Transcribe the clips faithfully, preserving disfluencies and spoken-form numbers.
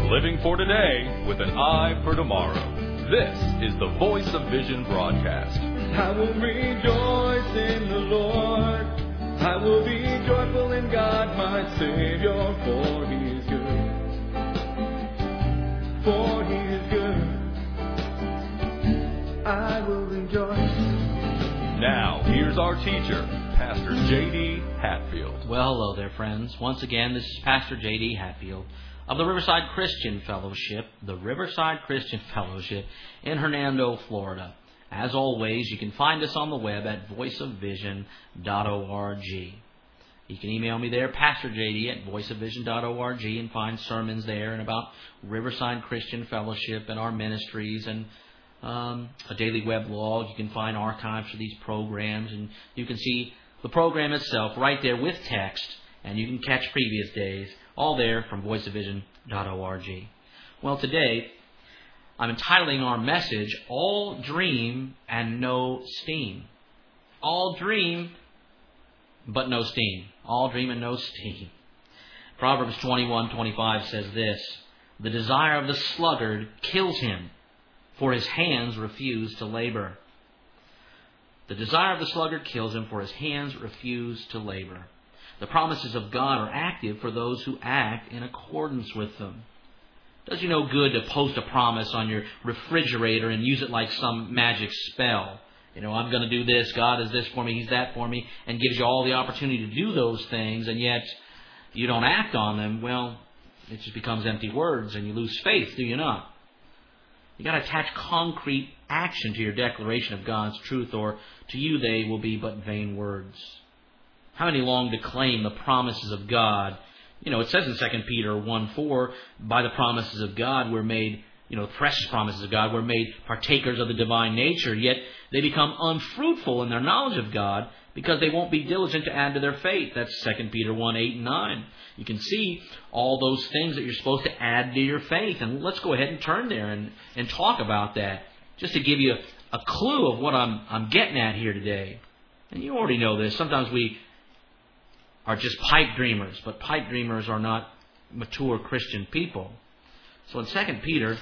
Living for today with an eye for tomorrow. This is the Voice of Vision broadcast. I will rejoice in the Lord. I will be joyful in God my Savior, for He is good. For He is good. I will rejoice. Now, here's our teacher, Pastor J D Hatfield. Well, hello there, friends. Once again, this is Pastor J D Hatfield of the Riverside Christian Fellowship, the Riverside Christian Fellowship in Hernando, Florida. As always, you can find us on the web at voice of vision dot org. You can email me there, Pastor J D at voice of vision dot org, and find sermons there and about Riverside Christian Fellowship and our ministries and um, a daily web log. You can find archives for these programs, and you can see the program itself right there with text, and you can catch previous days, all there from voice of vision dot org. Well, today, I'm entitling our message, All Dream and No Steam. All dream, but no steam. All dream and no steam. Proverbs twenty-one twenty-five says this, "The desire of the sluggard kills him, for his hands refuse to labor." The desire of the sluggard kills him, for his hands refuse to labor. The promises of God are active for those who act in accordance with them. Does you no good to post a promise on your refrigerator and use it like some magic spell? You know, I'm going to do this, God is this for me, He's that for me, and gives you all the opportunity to do those things, and yet you don't act on them. Well, it just becomes empty words, and you lose faith, do you not? You've got to attach concrete action to your declaration of God's truth, or to you they will be but vain words. How many long to claim the promises of God? You know, it says in Second Peter one four, by the promises of God we're made, you know, precious promises of God, we're made partakers of the divine nature, yet they become unfruitful in their knowledge of God because they won't be diligent to add to their faith. That's Second Peter one eight and nine. You can see all those things that you're supposed to add to your faith. And let's go ahead and turn there and, and talk about that, just to give you a, a clue of what I'm, I'm getting at here today. And you already know this. Sometimes we are just pipe dreamers, but pipe dreamers are not mature Christian people. So in Second Peter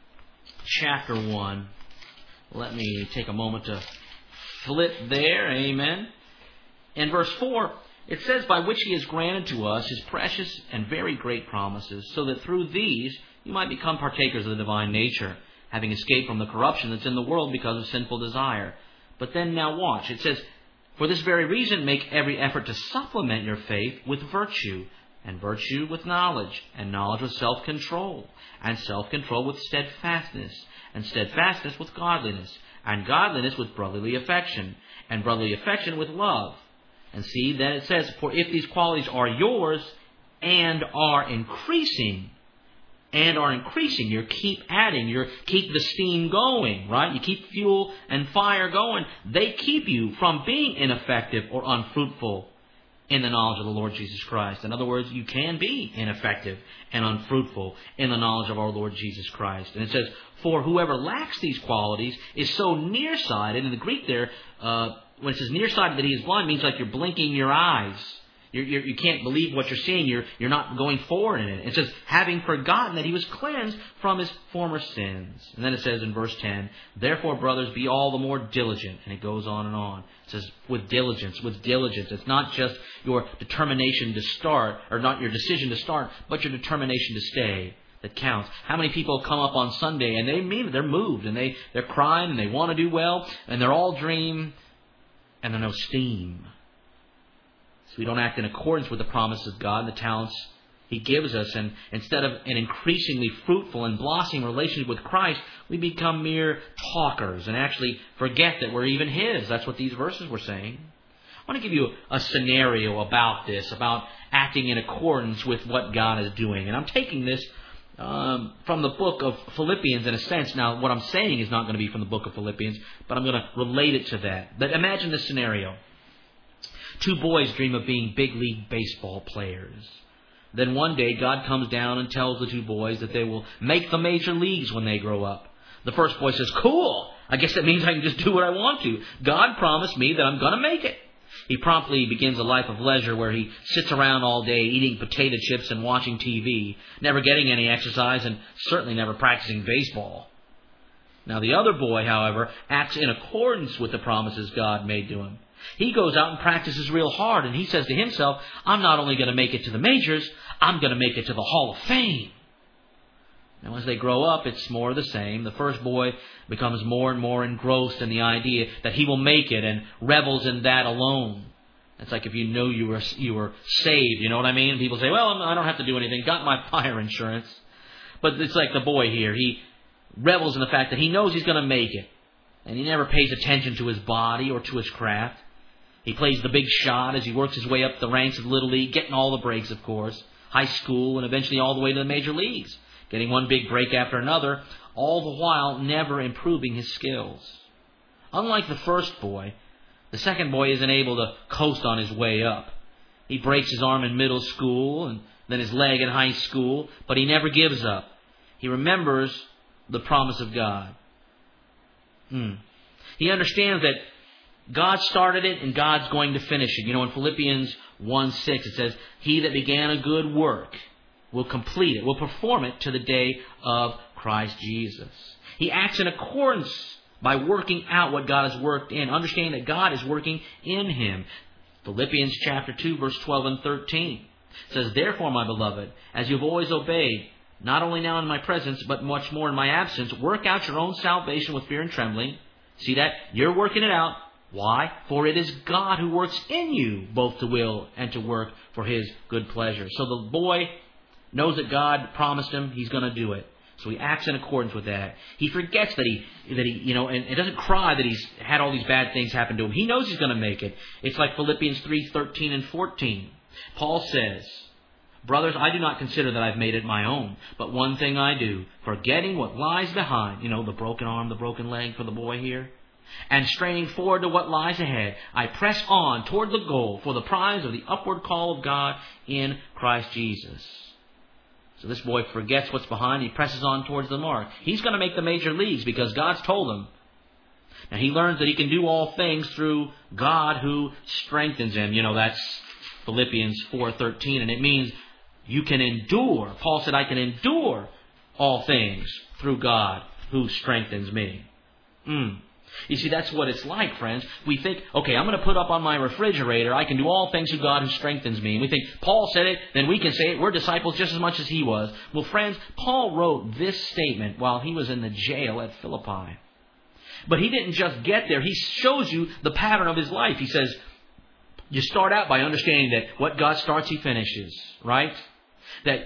chapter one, let me take a moment to flip there, amen. In verse four, it says, by which He has granted to us His precious and very great promises, so that through these you might become partakers of the divine nature, having escaped from the corruption that's in the world because of sinful desire. But then now watch, it says, for this very reason, make every effort to supplement your faith with virtue, and virtue with knowledge, and knowledge with self-control, and self-control with steadfastness, and steadfastness with godliness, and godliness with brotherly affection, and brotherly affection with love. And see, then it says, for if these qualities are yours, and are increasing, and are increasing. You keep adding. You keep the steam going, right? You keep fuel and fire going. They keep you from being ineffective or unfruitful in the knowledge of the Lord Jesus Christ. In other words, you can be ineffective and unfruitful in the knowledge of our Lord Jesus Christ. And it says, for whoever lacks these qualities is so nearsighted. In the Greek there, uh, when it says nearsighted that he is blind, means like you're blinking your eyes. You're, you're, you can't believe what you're seeing. You're, you're not going forward in it. It says, having forgotten that he was cleansed from his former sins. And then it says in verse ten, therefore, brothers, be all the more diligent. And it goes on and on. It says, with diligence, with diligence. It's not just your determination to start, or not your decision to start, but your determination to stay that counts. How many people come up on Sunday and they mean it, they're moved, and they, they're crying, and they want to do well, and they're all dream, and there's no steam. So we don't act in accordance with the promises of God and the talents He gives us. And instead of an increasingly fruitful and blossoming relationship with Christ, we become mere talkers and actually forget that we're even His. That's what these verses were saying. I want to give you a scenario about this, about acting in accordance with what God is doing. And I'm taking this um, from the book of Philippians in a sense. Now, what I'm saying is not going to be from the book of Philippians, but I'm going to relate it to that. But imagine this scenario. Two boys dream of being big league baseball players. Then one day God comes down and tells the two boys that they will make the major leagues when they grow up. The first boy says, cool, I guess that means I can just do what I want to. God promised me that I'm going to make it. He promptly begins a life of leisure where he sits around all day eating potato chips and watching T V, never getting any exercise and certainly never practicing baseball. Now the other boy, however, acts in accordance with the promises God made to him. He goes out and practices real hard, and he says to himself, I'm not only going to make it to the majors, I'm going to make it to the Hall of Fame. Now, as they grow up, it's more of the same. The first boy becomes more and more engrossed in the idea that he will make it and revels in that alone. It's like if you knew you were you were saved, you know what I mean? People say, well, I don't have to do anything. Got my fire insurance. But it's like the boy here. He revels in the fact that he knows he's going to make it. And he never pays attention to his body or to his craft. He plays the big shot as he works his way up the ranks of Little League, getting all the breaks, of course, high school, and eventually all the way to the major leagues. Getting one big break after another, all the while never improving his skills. Unlike the first boy, the second boy isn't able to coast on his way up. He breaks his arm in middle school and then his leg in high school, but he never gives up. He remembers the promise of God. Hmm. He understands that God started it and God's going to finish it. You know, in Philippians one six it says, He that began a good work will complete it, will perform it to the day of Christ Jesus. He acts in accordance by working out what God has worked in, understanding that God is working in him. Philippians chapter two, verse twelve and thirteen says, Therefore, my beloved, as you have always obeyed, not only now in my presence, but much more in my absence, work out your own salvation with fear and trembling. See that? You're working it out. Why? For it is God who works in you, both to will and to work for His good pleasure. So the boy knows that God promised him he's going to do it. So he acts in accordance with that. He forgets that he, that he, you know, and it doesn't cry that he's had all these bad things happen to him. He knows he's going to make it. It's like Philippians three thirteen and fourteen. Paul says, Brothers, I do not consider that I've made it my own, but one thing I do, forgetting what lies behind, you know, the broken arm, the broken leg for the boy here, and straining forward to what lies ahead, I press on toward the goal for the prize of the upward call of God in Christ Jesus. So this boy forgets what's behind. He presses on towards the mark. He's going to make the major leagues because God's told him. Now he learns that he can do all things through God who strengthens him. You know, that's Philippians four thirteen, and it means you can endure. Paul said, I can endure all things through God who strengthens me. Mm. You see, that's what it's like, friends. We think, okay, I'm going to put up on my refrigerator, I can do all things through God who strengthens me. And we think, Paul said it, then we can say it. We're disciples just as much as he was. Well, friends, Paul wrote this statement while he was in the jail at Philippi. But he didn't just get there. He shows you the pattern of his life. He says, you start out by understanding that what God starts, He finishes, right? That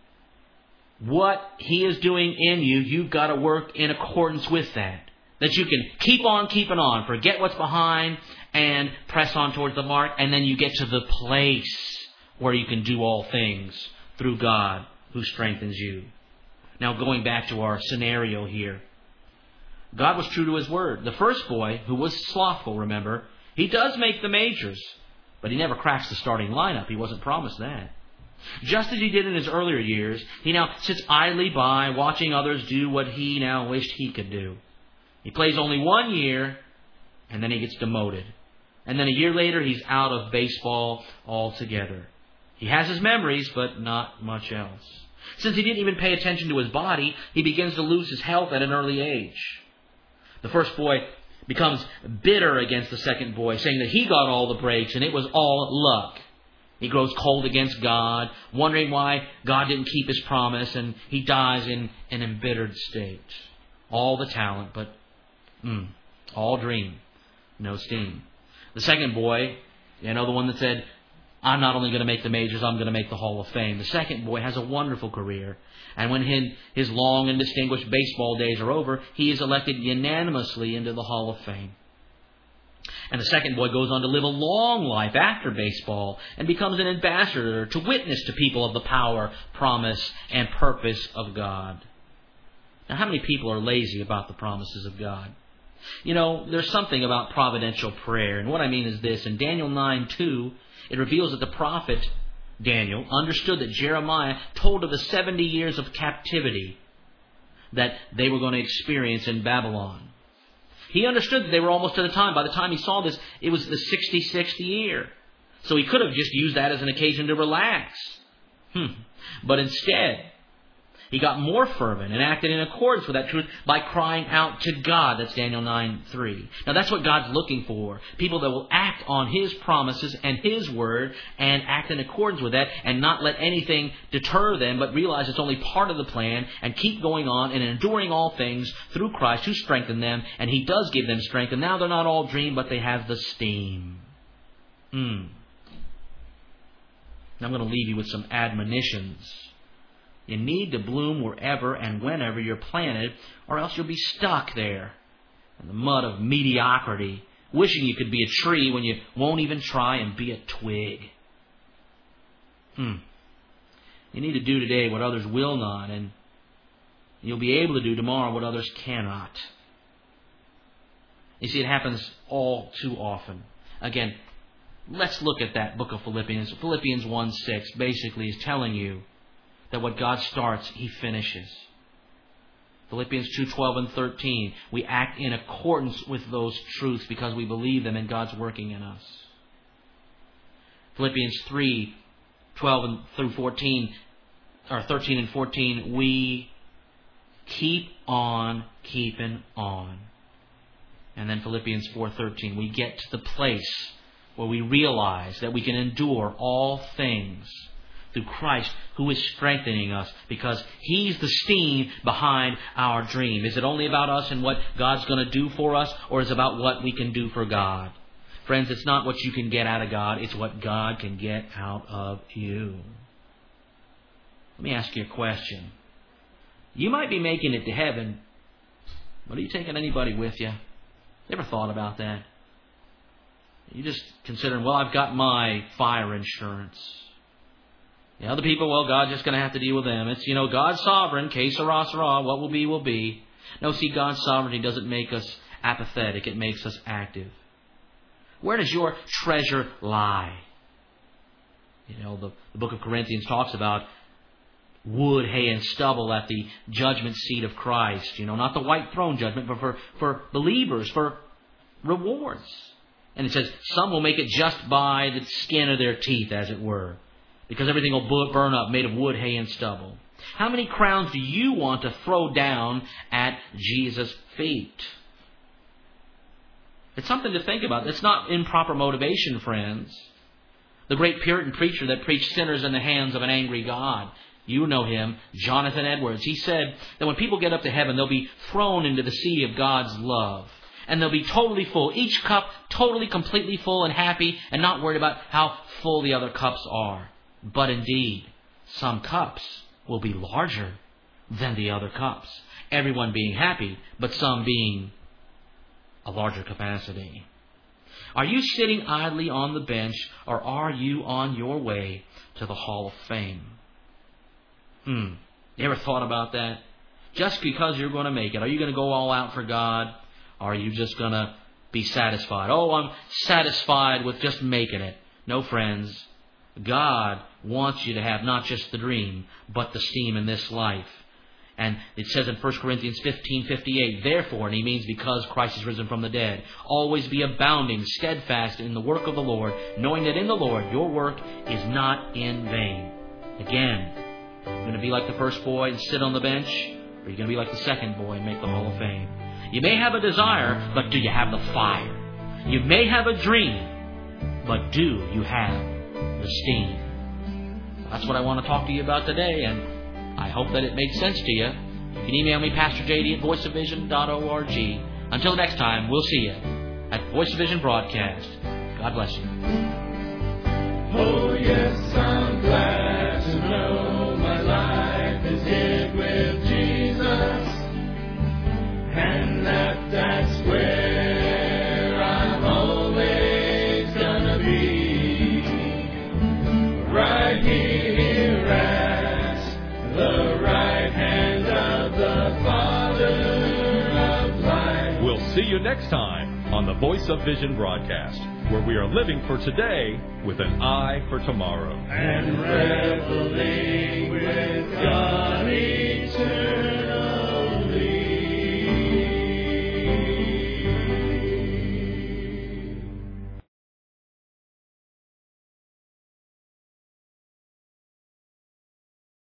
what He is doing in you, you've got to work in accordance with that. That you can keep on keeping on, forget what's behind, and press on towards the mark, and then you get to the place where you can do all things through God who strengthens you. Now going back to our scenario here. God was true to His word. The first boy, who was slothful, remember, he does make the majors, but he never cracks the starting lineup. He wasn't promised that. Just as he did in his earlier years, he now sits idly by, watching others do what he now wished he could do. He plays only one year, and then he gets demoted. And then a year later, he's out of baseball altogether. He has his memories, but not much else. Since he didn't even pay attention to his body, he begins to lose his health at an early age. The first boy becomes bitter against the second boy, saying that he got all the breaks and it was all luck. He grows cold against God, wondering why God didn't keep His promise, and he dies in an embittered state. All the talent, but mm, all dream, no steam. The second boy, you know, the one that said, I'm not only going to make the majors, I'm going to make the Hall of Fame. The second boy has a wonderful career. And when his, his long and distinguished baseball days are over, he is elected unanimously into the Hall of Fame. And the second boy goes on to live a long life after baseball and becomes an ambassador to witness to people of the power, promise, and purpose of God. Now, how many people are lazy about the promises of God? You know, there's something about providential prayer. And what I mean is this. In Daniel nine two, it reveals that the prophet Daniel understood that Jeremiah told of the seventy years of captivity that they were going to experience in Babylon. He understood that they were almost to the time. By the time he saw this, it was the sixty-sixth year. So he could have just used that as an occasion to relax. Hmm. But instead, he got more fervent and acted in accordance with that truth by crying out to God. That's Daniel nine three. Now that's what God's looking for. People that will act on His promises and His word and act in accordance with that and not let anything deter them, but realize it's only part of the plan and keep going on and enduring all things through Christ who strengthened them. And He does give them strength. And now they're not all dream, but they have the steam. Hmm. Now I'm going to leave you with some admonitions. You need to bloom wherever and whenever you're planted, or else you'll be stuck there in the mud of mediocrity, wishing you could be a tree when you won't even try and be a twig. Hmm. You need to do today what others will not, and you'll be able to do tomorrow what others cannot. You see, it happens all too often. Again, let's look at that book of Philippians. Philippians one six basically is telling you that what God starts, He finishes. Philippians two twelve and thirteen, we act in accordance with those truths because we believe them and God's working in us. Philippians three twelve through fourteen, or thirteen and fourteen, we keep on keeping on. And then Philippians four thirteen, we get to the place where we realize that we can endure all things through Christ who is strengthening us because He's the steam behind our dream. Is it only about us and what God's going to do for us, or is it about what we can do for God? Friends, it's not what you can get out of God, it's what God can get out of you. Let me ask you a question. You might be making it to heaven, but are you taking anybody with you? You ever thought about that? You just considering, well, I've got my fire insurance. The other people, well, God's just going to have to deal with them. It's, you know, God's sovereign, que sera, sera, what will be, will be. No, see, God's sovereignty doesn't make us apathetic. It makes us active. Where does your treasure lie? You know, the, the book of Corinthians talks about wood, hay, and stubble at the judgment seat of Christ. You know, not the white throne judgment, but for, for believers, for rewards. And it says, some will make it just by the skin of their teeth, as it were. Because everything will burn up, made of wood, hay, and stubble. How many crowns do you want to throw down at Jesus' feet? It's something to think about. It's not improper motivation, friends. The great Puritan preacher that preached sinners in the hands of an angry God. You know him, Jonathan Edwards. He said that when people get up to heaven, they'll be thrown into the sea of God's love. And they'll be totally full. Each cup totally, completely full and happy and not worried about how full the other cups are. But indeed, some cups will be larger than the other cups. Everyone being happy, but some being a larger capacity. Are you sitting idly on the bench, or are you on your way to the Hall of Fame? Hmm. You ever thought about that? Just because you're going to make it, are you going to go all out for God? Or are you just going to be satisfied? Oh, I'm satisfied with just making it. No, friends. God wants you to have not just the dream, but the steam in this life. And it says in First Corinthians fifteen fifty-eight, therefore, and he means because Christ is risen from the dead, always be abounding, steadfast in the work of the Lord, knowing that in the Lord your work is not in vain. Again, you're going to be like the first boy and sit on the bench, or you're going to be like the second boy and make the Hall of Fame. You may have a desire, but do you have the fire? You may have a dream, but do you have the steam? That's what I want to talk to you about today, and I hope that it made sense to you. You can email me, Pastor J D at voice of vision dot org. Until next time, we'll see you at Voice of Vision Broadcast. God bless you. Oh yes, I'm glad to know my life is hid with Jesus, and that that's where I'm always gonna be, right here at the right hand of the Father of light. We'll see you next time on the Voice of Vision broadcast, where we are living for today with an eye for tomorrow. And reveling with God eternal.